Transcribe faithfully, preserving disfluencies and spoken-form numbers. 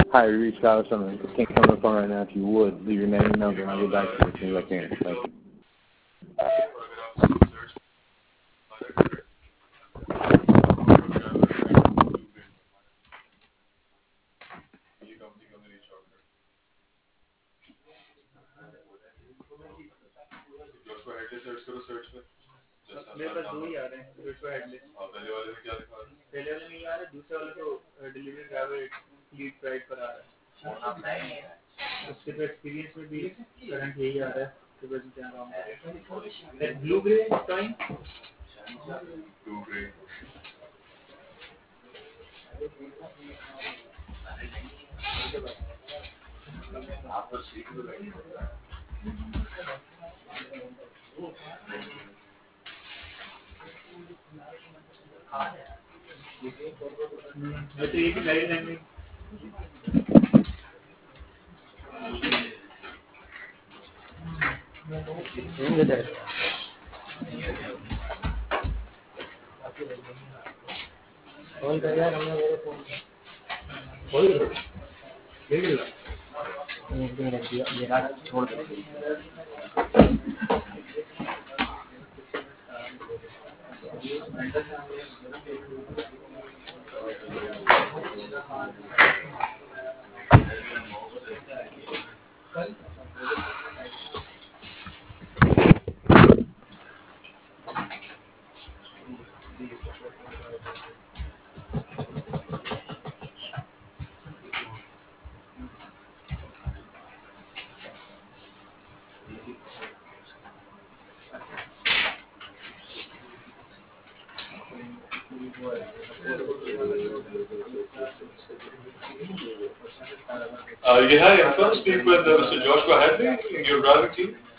Hi, we reached out or something. Can't come on the phone right now. If you would, leave your name and number, and I'll get back to you as soon as I can. Thank you. मेरे पास दो ही आ रहे हैं Joshua Hadlee पहले वाले में क्या दिखा रहा है पहले वाले में ये आ रहा है दूसरे वाले तो डिलीवरी ड्राइवर लीड प्राइस पर आ रहा है उसके तो एक्सपीरियंस में भी करंट यही आ रहा है तो बस क्या रहा हूँ blue grey time blue grey आप तो सीख लो वैसे ये भी गाइडलाइन में कॉल कर यार हमने मेरे फोन कॉल कर ले ले ये रख दिया ये रात छोड़ दे Uh, you had info speak with uh, Mister Joshua Hadley in your driving team.